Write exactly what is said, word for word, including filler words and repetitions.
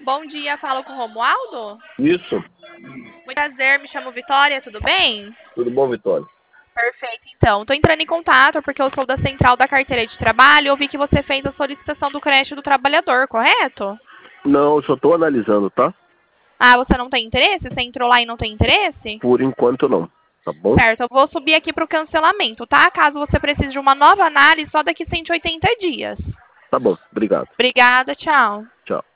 Bom dia, falo com o Romualdo? Isso. Muito prazer, me chamo Vitória, tudo bem? Tudo bom, Vitória? Perfeito, então. Estou entrando em contato porque eu sou da Central da Carteira de Trabalho e eu vi que você fez a solicitação do creche do trabalhador, correto? Não, eu só estou analisando, tá? Ah, você não tem interesse? Você entrou lá e não tem interesse? Por enquanto não, tá bom? Certo, eu vou subir aqui para o cancelamento, tá? Caso você precise de uma nova análise, só daqui cento e oitenta dias. Tá bom, obrigado. Obrigada, tchau. Tchau.